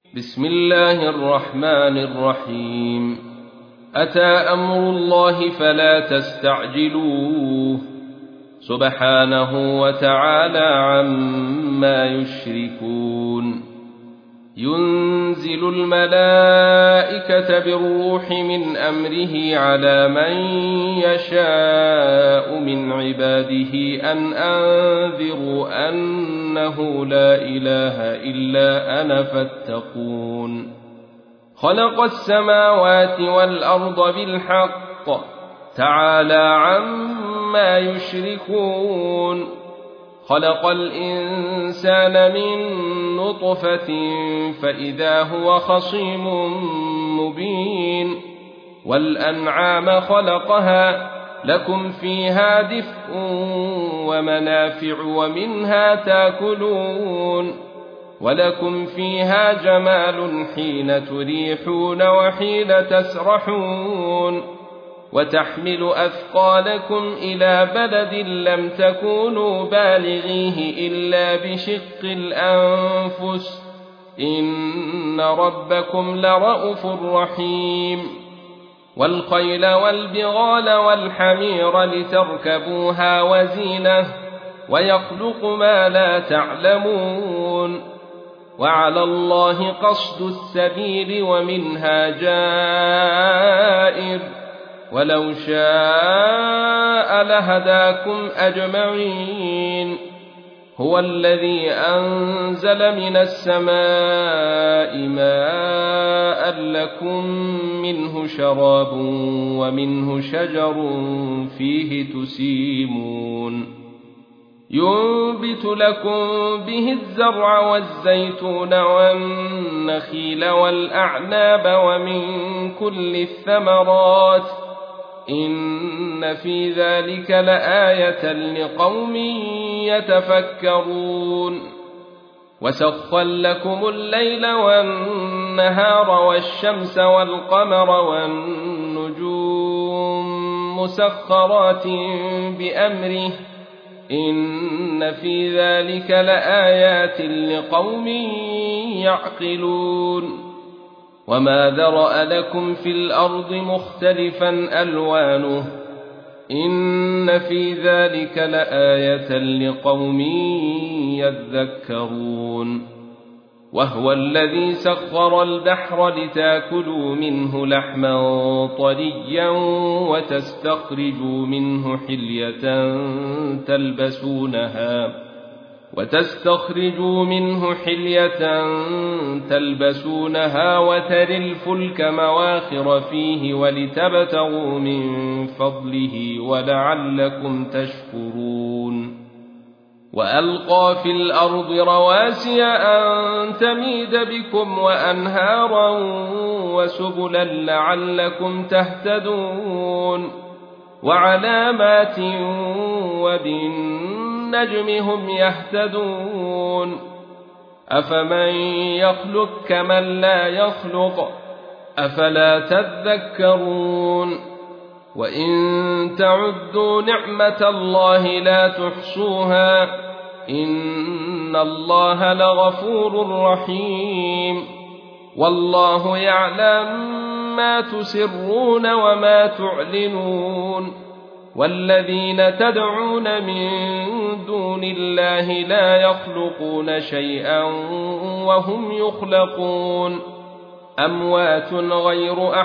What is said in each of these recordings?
بسم الله الرحمن الرحيم. أتى أمر الله فلا تستعجلوه سبحانه وتعالى عما يشركون. ينزل الملائكة بالروح من أمره على من يشاء من عباده أن أنذروا أنه لا إله إلا أنا فاتقون. خلق السماوات والأرض بالحق تعالى عما يشركون. خلق الإنسان من نطفة فإذا هو خصيم مبين. والأنعام خلقها لكم فيها دفء ومنافع ومنها تاكلون. ولكم فيها جمال حين تريحون وحين تسرحون. وتحمل أثقالكم إلى بلد لم تكونوا بالغيه إلا بشق الأنفس إن ربكم لرءوف رحيم. والخيل والبغال والحمير لتركبوها وزينة ويخلق ما لا تعلمون. وعلى الله قصد السبيل ومنها جائر ولو شاء لهداكم أجمعين. هو الذي أنزل من السماء ماء لكم منه شراب ومنه شجر فيه تسيمون. ينبت لكم به الزرع والزيتون والنخيل والأعناب ومن كل الثمرات إن في ذلك لآية لقوم يتفكرون. وسخر لكم الليل والنهار والشمس والقمر والنجوم مسخرات بأمره إن في ذلك لآيات لقوم يعقلون. وما ذرأ لكم في الأرض مختلفا ألوانه إن في ذلك لآية لقوم يذكرون. وهو الذي سخر البحر لتاكلوا منه لحما طريا وتستخرجوا منه حلية تلبسونها وتري الفلك مواخر فيه ولتبتغوا من فضله ولعلكم تشكرون. وألقى في الأرض رواسي أن تميد بكم وأنهارا وسبلا لعلكم تهتدون. وعلامات وبالنجم هم يهتدون. أفمن يخلق كمن لا يخلق أفلا تذكرون. وإن تعدوا نعمة الله لا تحصوها إن الله لغفور رحيم. والله يعلم ما تسرون وما تعلنون. والذين تدعون من دون الله لا يخلقون شيئا وهم يخلقون. أموات غير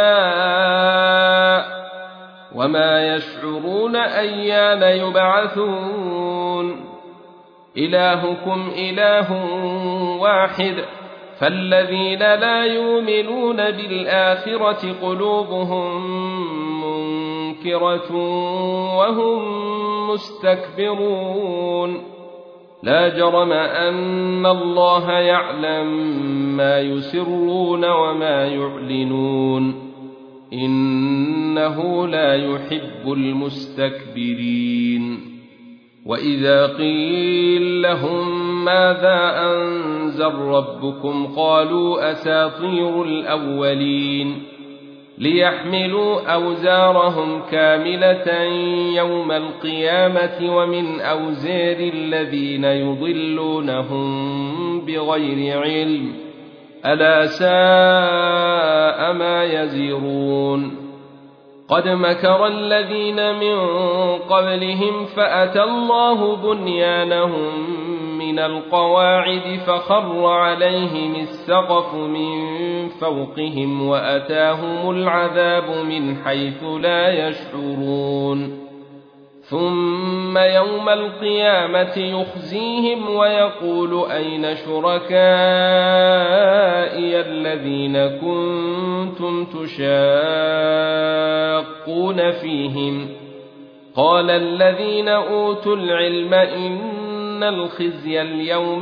أحياء وما يشعرون أيان يبعثون. إلهكم إله واحد فالذين لا يؤمنون بالآخرة قلوبهم منكرة وهم مستكبرون. لا جرم أن الله يعلم ما يسرون وما يعلنون إنه لا يحب المستكبرين. وإذا قيل لهم ماذا أنزل ربكم قالوا أساطير الأولين. ليحملوا أوزارهم كاملة يوم القيامة ومن أوزار الذين يضلونهم بغير علم ألا ساء ما يزرون قد مكر الذين من قبلهم فأتى الله بنيانهم من القواعد فخر عليهم السقف من فوقهم وأتاهم العذاب من حيث لا يشعرون ثم يوم القيامة يخزيهم ويقول أين شركائي الذين كنتم تشاقون فيهم قال الذين أوتوا العلم إن الخزي اليوم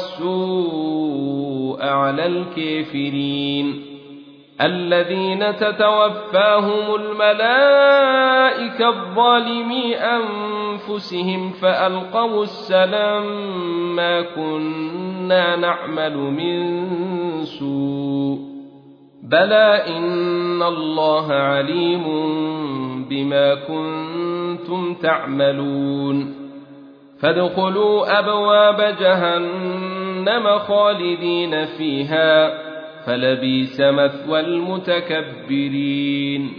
والسوء على الكافرين الذين تتوفاهم الملائكة الظالمي أنفسهم فألقوا السلام ما كنا نعمل من سوء بلى إن الله عليم بما كنتم تعملون فادخلوا أبواب جهنم خالدين فيها فلبئس مثوى المتكبرين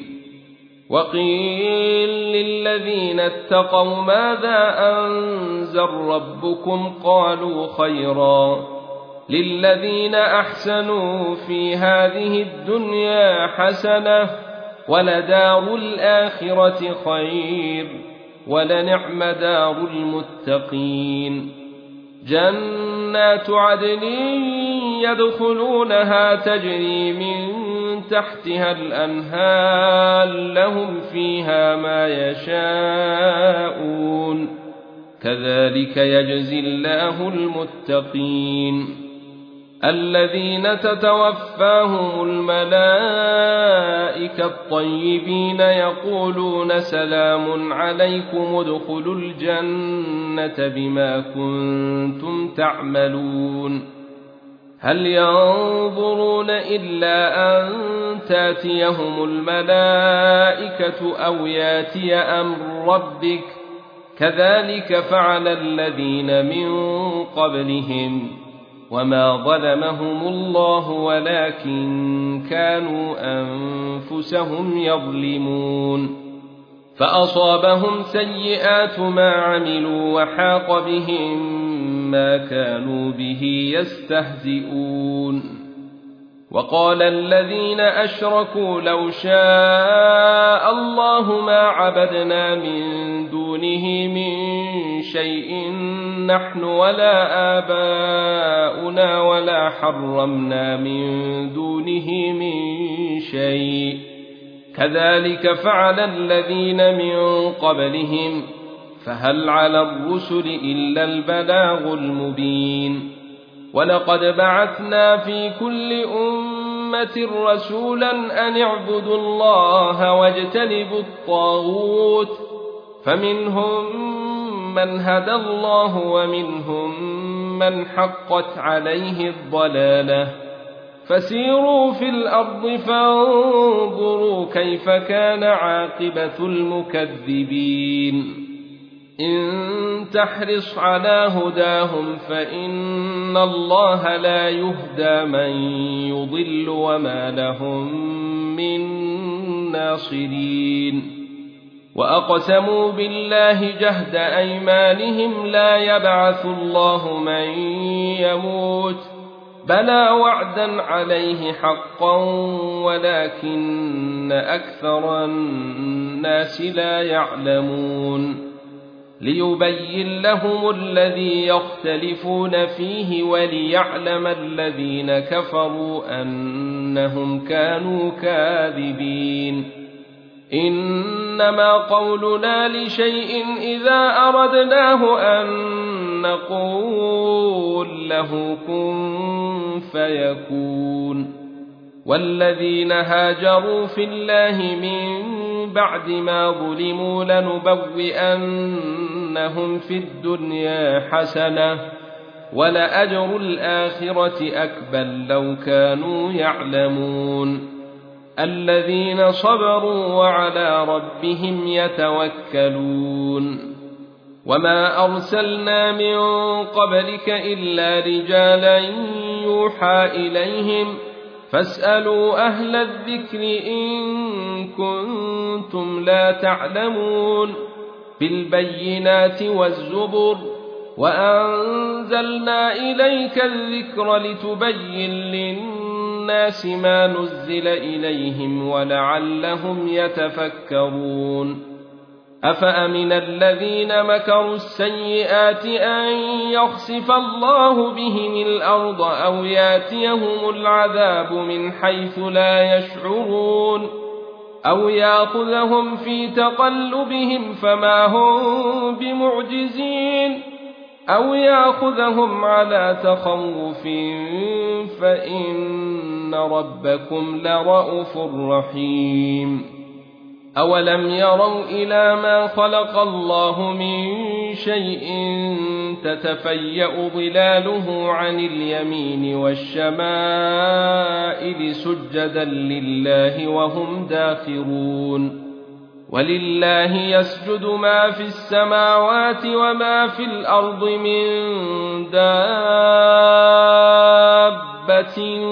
وقيل للذين اتقوا ماذا أنزل ربكم قالوا خيرا للذين أحسنوا في هذه الدنيا حسنة ولدار الآخرة خير ولنعم دار المتقين جنات عدن يدخلونها تجري من تحتها الأنهار لهم فيها ما يشاءون كذلك يجزي الله المتقين الذين تتوفاهم الملائكة الطيبين يقولون سلام عليكم ادخلوا الجنة بما كنتم تعملون هل ينظرون إلا أن تاتيهم الملائكة أو ياتي أمر ربك كذلك فعل الذين من قبلهم وما ظلمهم الله ولكن كانوا أنفسهم يظلمون فأصابهم سيئات ما عملوا وحاق بهم ما كانوا به يستهزئون وقال الذين أشركوا لو شاء الله ما عبدنا من دونه من شيء نحن ولا آباؤنا ولا حرمنا من دونه من شيء كذلك فعل الذين من قبلهم فهل على الرسل إلا البلاغ المبين ولقد بعثنا في كل أمة رسولا أن اعبدوا الله واجتنبوا الطاغوت فمنهم من هدى الله ومنهم من حقت عليه الضلالة فسيروا في الأرض فانظروا كيف كان عاقبة المكذبين إن تحرص على هداهم فإن الله لا يهدى من يضل وما لهم من ناصرين وأقسموا بالله جهد أيمانهم لا يبعث الله من يموت بلى وعدا عليه حقا ولكن أكثر الناس لا يعلمون ليبين لهم الذي يختلفون فيه وليعلم الذين كفروا أنهم كانوا كاذبين إنما قولنا لشيء إذا أردناه أن نقول له كن فيكون والذين هاجروا في الله من بعد ما ظلموا لنبوئنهم في الدنيا حسنة ولأجر الآخرة أكبر لو كانوا يعلمون الذين صبروا وعلى ربهم يتوكلون وما أرسلنا من قبلك إلا رجالا يوحى إليهم فاسألوا أهل الذكر إن كنتم لا تعلمون بالبينات والزبر وأنزلنا إليك الذكر لتبين للناس ما نزل إليهم ولعلهم يتفكرون أفأمن الذين مكروا السيئات أن يخسف الله بهم الأرض أو ياتيهم العذاب من حيث لا يشعرون أو يأخذهم في تقلبهم فما هم بمعجزين أو يأخذهم على تخوف فإن ربكم لرءوف رحيم أولم يروا إلى ما خلق الله من شيء تتفيأ ظلاله عن اليمين والشمائل سجدا لله وهم داخرون ولله يسجد ما في السماوات وما في الأرض من دابة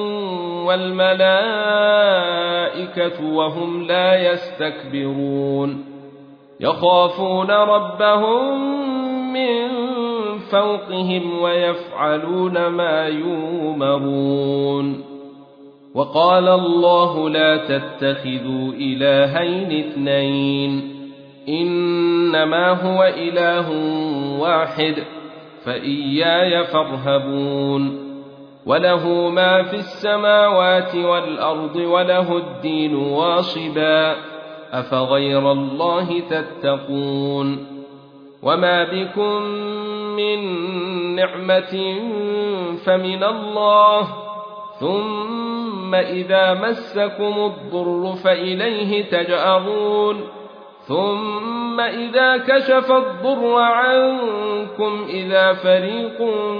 والملائكة وهم لا يستكبرون يخافون ربهم من فوقهم ويفعلون ما يؤمرون وقال الله لا تتخذوا إلهين اثنين إنما هو إله واحد فإياي فارهبون وله ما في السماوات والأرض وله الدين واصبا أفغير الله تتقون وما بكم من نعمة فمن الله ثم إذا مسكم الضر فإليه تجأرون ثم إذا كشف الضر عنكم إذا فريق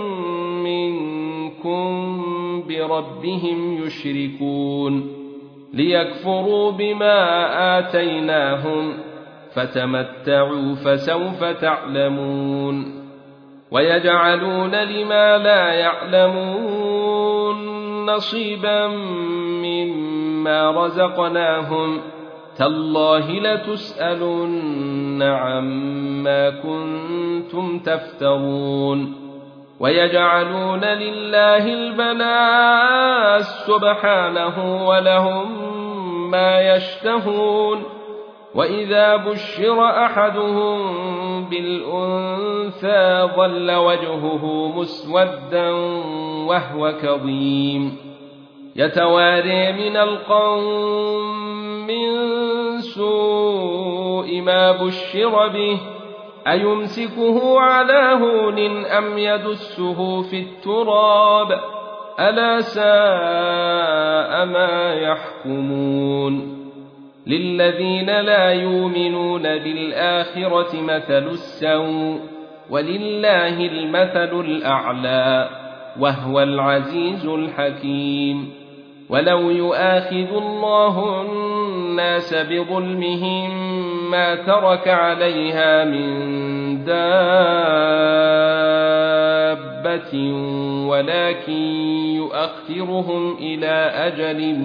منكم بربهم يشركون ليكفروا بما آتيناهم فتمتعوا فسوف تعلمون ويجعلون لما لا يعلمون نصيبا مما رزقناهم تالله لتسألن عما كنتم تفترون ويجعلون لله البنات سبحانه ولهم ما يشتهون وإذا بشر أحدهم بالأنثى ظل وجهه مسودا وهو كظيم يتواري من القوم من سوء ما بشر به أيمسكه على هون أم يدسه في التراب ألا ساء ما يحكمون للذين لا يؤمنون بالآخرة مثل السوء ولله المثل الأعلى وهو العزيز الحكيم ولو يؤاخذ الله الناس بظلمهم ما ترك عليها من دابة ولكن يؤخرهم إلى أجل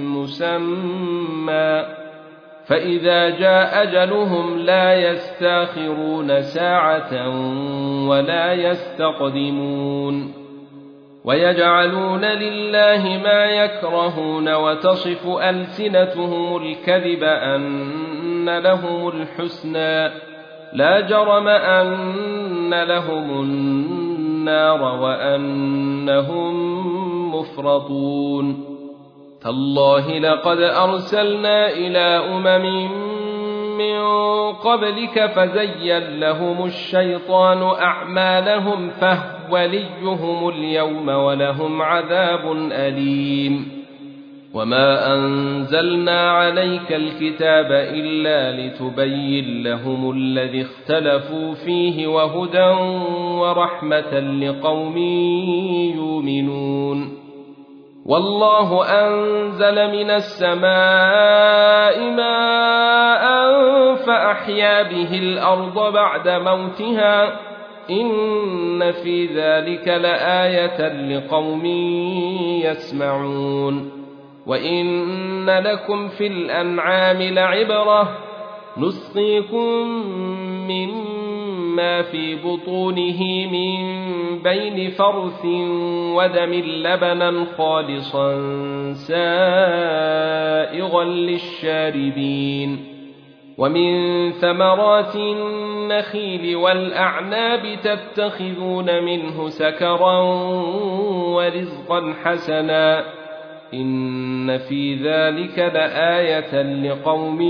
مسمى فإذا جاء أجلهم لا يستاخرون ساعة ولا يستقدمون ويجعلون لله ما يكرهون وتصف ألسنتهم الكذب أن لهم الحسنى لا جرم أن لهم النار وأنهم مفرطون تالله لقد أرسلنا إلى أمم من قبلك فزين لهم الشيطان أعمالهم فهو وليهم اليوم ولهم عذاب أليم وما أنزلنا عليك الكتاب إلا لتبين لهم الذي اختلفوا فيه وهدى ورحمة لقوم يؤمنون والله أنزل من السماء ماء فأحيا به الأرض بعد موتها إن في ذلك لآية لقوم يسمعون وإن لكم في الأنعام لعبرة نسقيكم مما في بطونه من بين فرث ودم لبنا خالصا سائغا للشاربين ومن ثمرات النخيل والأعناب تتخذون منه سكرا ورزقا حسنا إن في ذلك لآية لقوم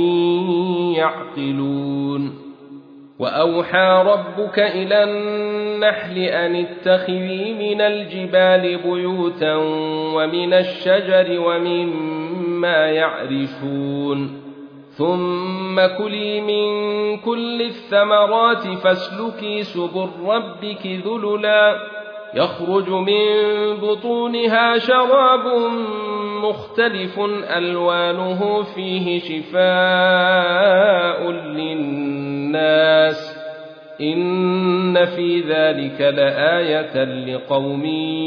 يعقلون وأوحى ربك إلى النحل أن اتخذي من الجبال بيوتا ومن الشجر ومما يعرشون ثم كلي من كل الثمرات فاسلكي سبل ربك ذللا يخرج من بطونها شراب مختلف ألوانه فيه شفاء للناس إن في ذلك لآية لقوم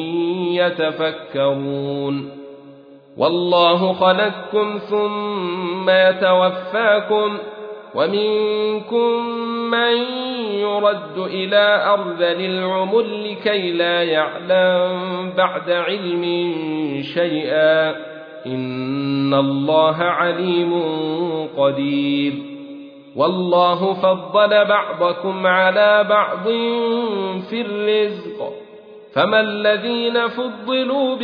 يتفكرون والله خلقكم ثم يتوفاكم ومنكم من يرد إلى أرذل العمر لكي لا يعلم بعد علم شيئا إن الله عليم قدير والله فضل بعضكم على بعض في الرزق فما الذين فضلوا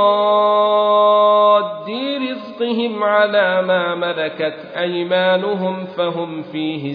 براد رزقهم على ما ملكت أيمانهم فهم فيه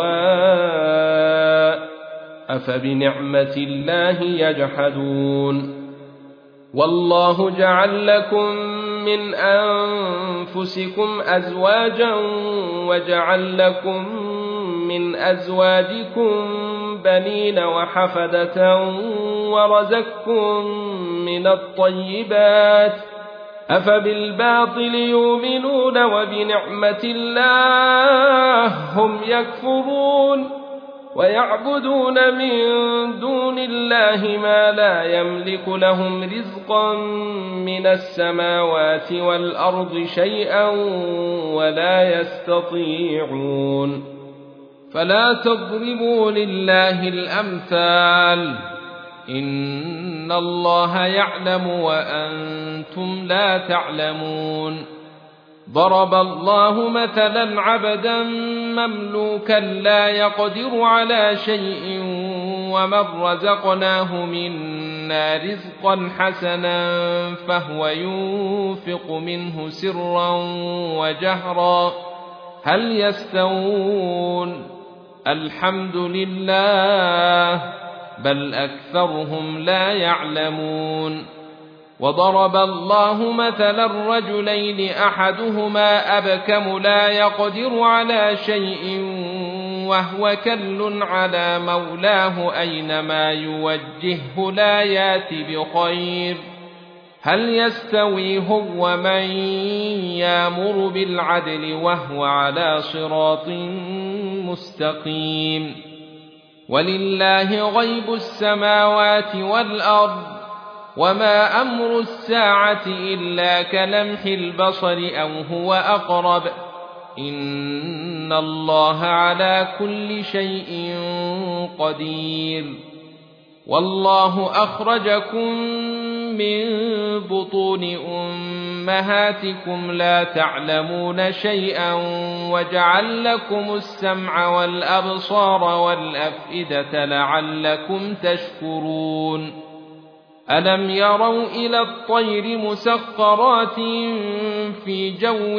سواء أفبنعمة الله يجحدون والله جعل لكم من أنفسكم أزواجا وجعل لكم من أزواجكم بنين وحفدة ورزقكم من الطيبات أفبالباطل يؤمنون وبنعمة الله هم يكفرون ويعبدون من دون الله ما لا يملك لهم رزقا من السماوات والأرض شيئا ولا يستطيعون فلا تضربوا لله الأمثال إن الله يعلم وأنتم لا تعلمون ضرب الله مثلا عبدا مملوكا لا يقدر على شيء ومن رزقناه منا رزقا حسنا فهو ينفق منه سرا وجهرا هل يستوون الحمد لله بل أكثرهم لا يعلمون وضرب الله مثلا رجلين أحدهما أبكم لا يقدر على شيء وهو كل على مولاه أينما يوجهه لا يات بخير هل يستوي هو من يامر بالعدل وهو على صراط مستقيم ولله غيب السماوات والأرض وما أمر الساعة إلا كلمح البصر أو هو أقرب إن الله على كل شيء قدير والله أخرجكم من بطون أمهاتكم لا تعلمون شيئا وجعل لكم السمع والأبصار والأفئدة لعلكم تشكرون ألم يروا إلى الطير مسخرات في جو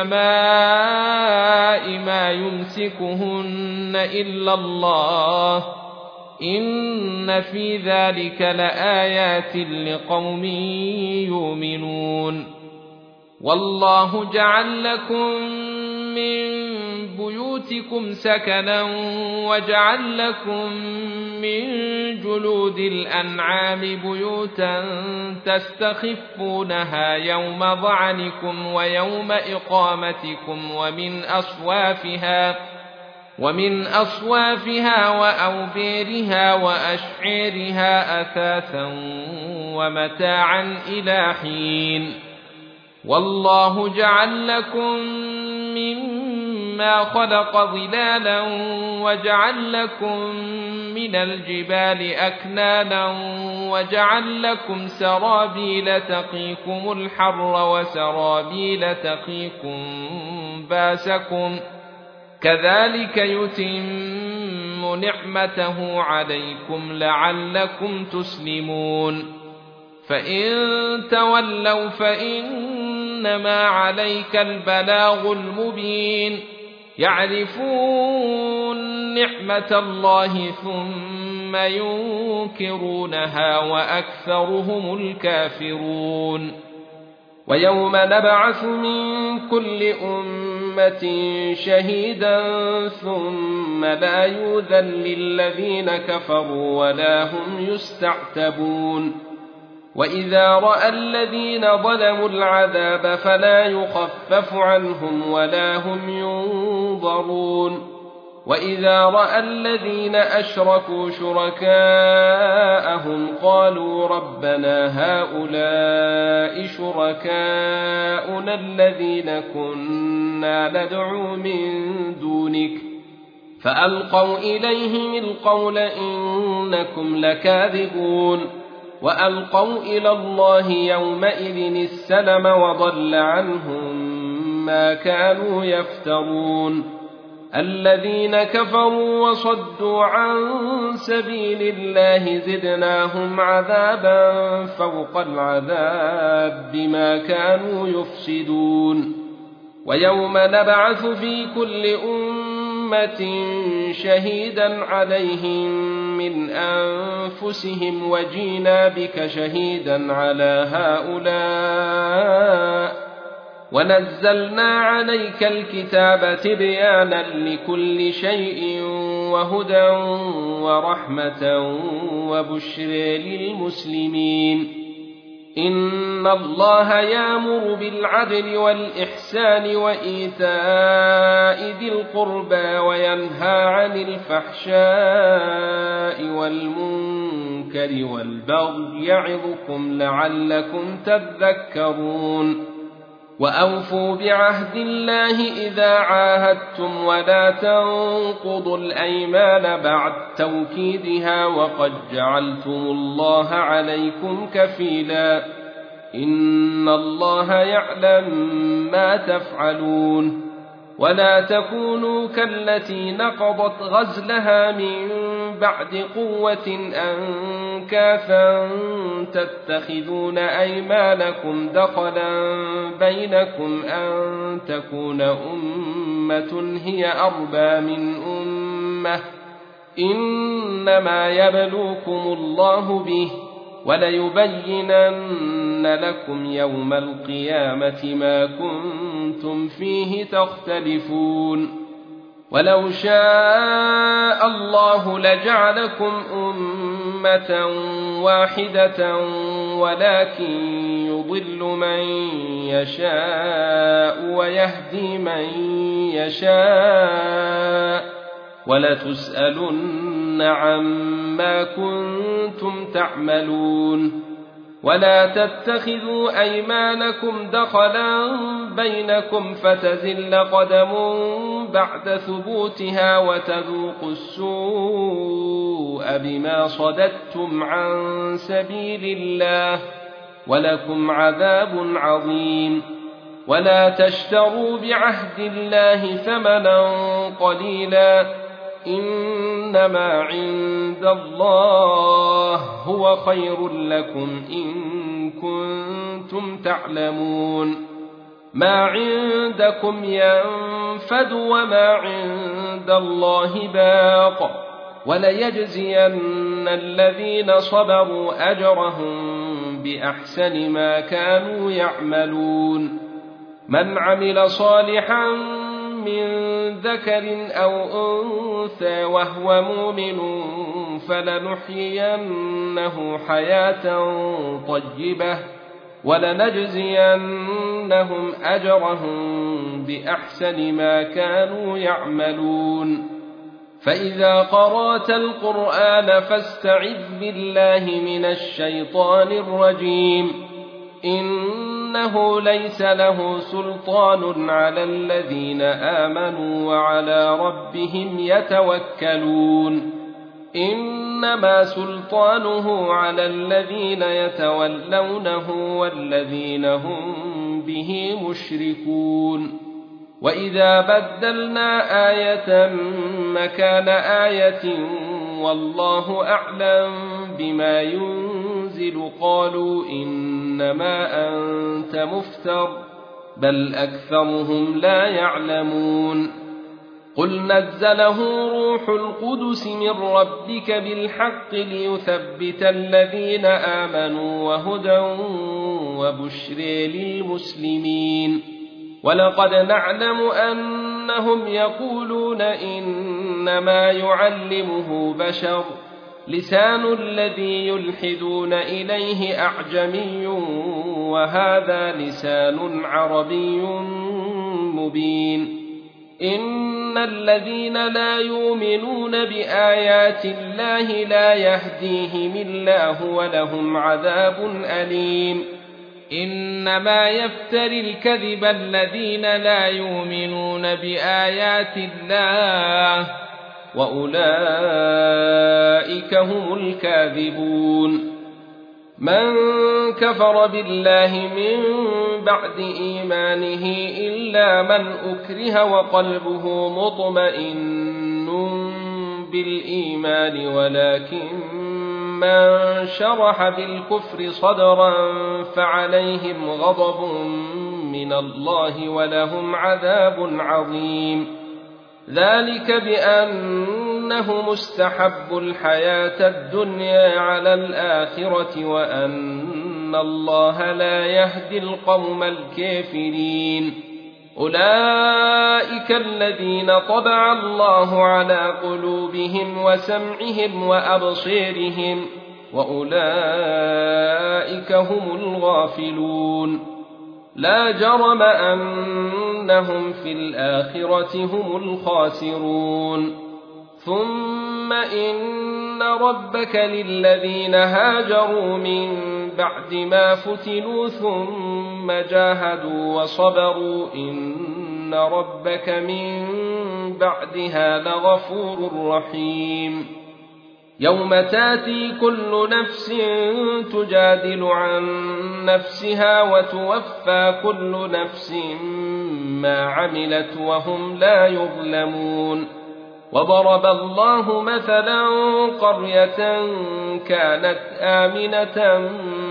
السماء ما يمسكهن إلا الله إن في ذلك لآيات لقوم يؤمنون والله جعل لكم من بيوتكم سكنا وجعل لكم من جلود الأنعام بيوتا تستخفونها يوم ظعنكم ويوم إقامتكم ومن أصوافها وأوبيرها وأشعيرها أثاثا ومتاعا إلى حين. والله جعل لكم مما خلق ظلالا وجعل لكم من الجبال أكنانا وجعل لكم سرابيل تقيكم الحر وسرابيل تقيكم باسكم كذلك يتم نعمته عليكم لعلكم تسلمون. فإن تولوا فإنما عليك البلاغ المبين. يعرفون نعمة الله ثم ينكرونها وأكثرهم الكافرون. ويوم نبعث من كل أمة شهيدا ثم لا يؤذن للذين كفروا ولا هم يستعتبون. وإذا رأى الذين ظلموا العذاب فلا يخفف عنهم ولا هم ينظرون. وإذا رأى الذين أشركوا شركاءهم قالوا ربنا هؤلاء شركاؤنا الذين كنا ندعو من دونك فألقوا إليهم القول إنكم لكاذبون. وألقوا إلى الله يومئذ السلم وضل عنهم ما كانوا يفترون. الذين كفروا وصدوا عن سبيل الله زدناهم عذابا فوق العذاب بما كانوا يفسدون. ويوم نبعث في كل أمة شهيدا عليهم من أنفسهم وجينا بك شهيدا على هؤلاء ونزلنا عليك الكتاب تبيانا لكل شيء وهدى ورحمة وبشر للمسلمين. إن الله يأمر بالعدل والإحسان وإيتاء ذي القربى وينهى عن الفحشاء والمنكر والبغي يعظكم لعلكم تذكرون. وأوفوا بعهد الله إذا عاهدتم ولا تنقضوا الأيمان بعد توكيدها وقد جعلتم الله عليكم كفيلا إن الله يعلم ما تفعلون. ولا تكونوا كالتي نقضت غزلها من بعد قوة أنكاثا تتخذون أيمانكم دخلا بينكم أن تكون أمة هي أربى من أمة إنما يبلوكم الله به وليبينن لكم يوم القيامة ما كنتم فيه تختلفون. ولو شاء الله لجعلكم أمة واحدة ولكن يضل من يشاء ويهدي من يشاء ولتسألن عما كنتم تعملون. ولا تتخذوا أيمانكم دخلا بينكم فتزل قدم بعد ثبوتها وتذوقوا السوء بما صددتم عن سبيل الله ولكم عذاب عظيم. ولا تشتروا بعهد الله ثمنا قليلا إنما عند الله هو خير لكم إن كنتم تعلمون. ما عندكم ينفد وما عند الله باق وليجزين الذين صبروا أجرهم بأحسن ما كانوا يعملون. من عمل صالحا من ذكر أو أنثى وهو مؤمن فلنحيينه حياة طيبة ولنجزينهم أجرهم بأحسن ما كانوا يعملون. فإذا قرأت القرآن فاستعذ بالله من الشيطان الرجيم إنه ليس له سلطان على الذين آمنوا وعلى ربهم يتوكلون إنما سلطانه على الذين يتولونه والذين هم به مشركون وإذا بدلنا آية مكان آية والله أعلم بما ينزل قالوا إنما أنت مفتر بل أكثرهم لا يعلمون قل نزله روح القدس من ربك بالحق ليثبت الذين آمنوا وهدى وبشر للمسلمين ولقد نعلم أنهم يقولون إنما يعلمه بشر لسان الذي يلحدون إليه أعجمي وهذا لسان عربي مبين إن الذين لا يؤمنون بآيات الله لا يهديهم الله ولهم عذاب أليم إنما يفتري الكذب الذين لا يؤمنون بآيات الله وأولئك هم الكاذبون من كفر بالله من بعد إيمانه إلا من أكره وقلبه مطمئن بالإيمان ولكن من شرح بالكفر صدرا فعليهم غضب من الله ولهم عذاب عظيم ذلك بأنهم استحبوا الحياة الدنيا على الآخرة وأن الله لا يهدي القوم الكافرين أولئك الذين طبع الله على قلوبهم وسمعهم وأبصيرهم وأولئك هم الغافلون لا جرم أنهم في الآخرة هم الخاسرون ثم إن ربك للذين هاجروا من بعد ما فتنوا ثم جاهدوا وصبروا إن ربك من بعدها لغفور رحيم يوم تاتي كل نفس تجادل عن نفسها وتوفى كل نفس ما عملت وهم لا يظلمون وضرب الله مثلا قرية كانت آمنة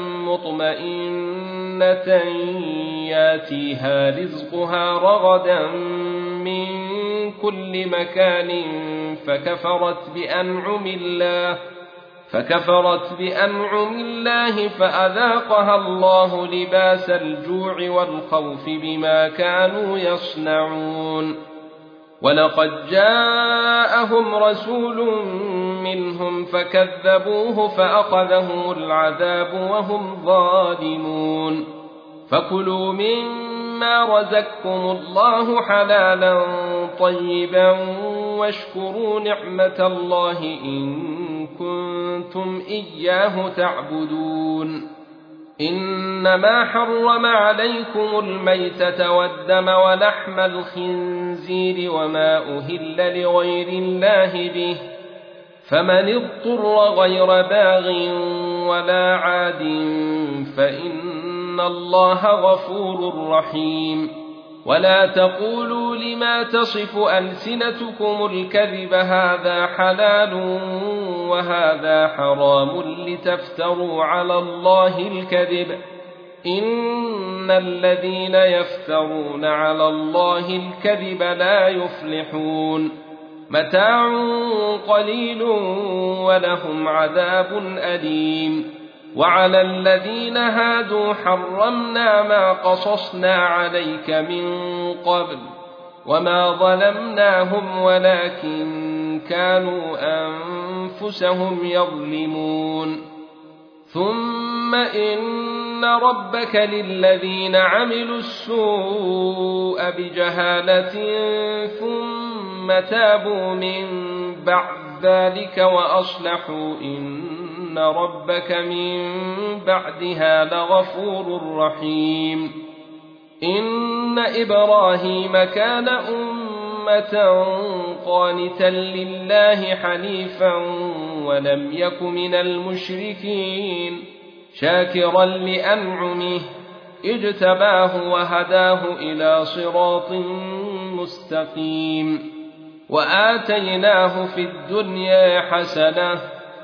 مطمئنة ياتيها رزقها رغدا من كل مكان فكفرت بأنعم الله فأذاقها الله لباس الجوع والخوف بما كانوا يصنعون ولقد جاءهم رسول منهم فكذبوه فأخذهم العذاب وهم ظالمون فكلوا مما رزقكم الله حلالا طيبا واشكروا نعمة الله إن كنتم إياه تعبدون إنما حرم عليكم الميتة والدم ولحم الخنزير وما أهل لغير الله به فمن اضطر غير باغ ولا عاد فإن الله غفور رحيم ولا تقولوا لما تصف ألسنتكم الكذب هذا حلال وهذا حرام لتفتروا على الله الكذب إن الذين يفترون على الله الكذب لا يفلحون متاع قليل ولهم عذاب أليم وعلى الذين هادوا حرمنا ما قصصنا عليك من قبل وما ظلمناهم ولكن كانوا أنفسهم يظلمون ثم إن ربك للذين عملوا السوء بجهالة ثم تابوا من بعد ذلك وأصلحوا إن ربك من بعدها لغفور رحيم. إن إبراهيم كان أمة قانتا لله حنيفا ولم يك من المشركين شاكرا لأنعمه اجتباه وهداه إلى صراط مستقيم وآتيناه في الدنيا حسنة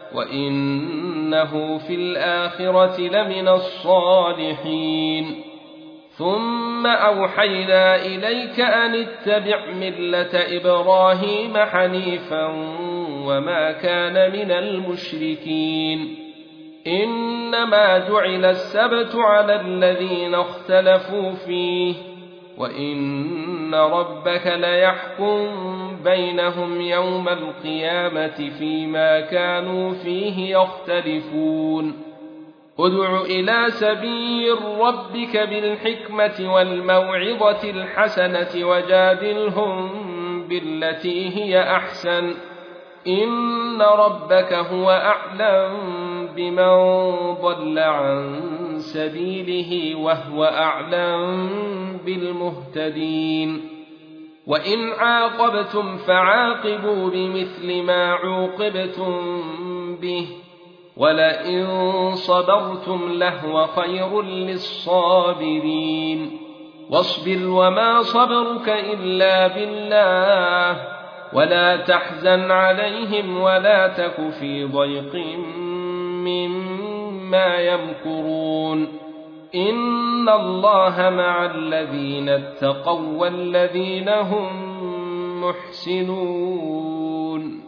وإنه في الآخرة لمن الصالحين. ثم أوحينا إليك أن اتبع ملة إبراهيم حنيفا وما كان من المشركين. إنما جعل السبت على الذين اختلفوا فيه وإن ربك ليحكم بينهم يوم القيامة فيما كانوا فيه يختلفون. ادع إلى سبيل ربك بالحكمة والموعظة الحسنة وجادلهم بالتي هي أحسن إن ربك هو أعلم بمن ضل عن سبيله وهو أعلم بالمهتدين. وإن عاقبتم فعاقبوا بمثل ما عوقبتم به ولئن صبرتم لهو خير للصابرين. واصبر وما صبرك إلا بالله ولا تحزن عليهم ولا تك في ضيق مما يمكرون. إن الله مع الذين اتقوا والذين هم محسنون.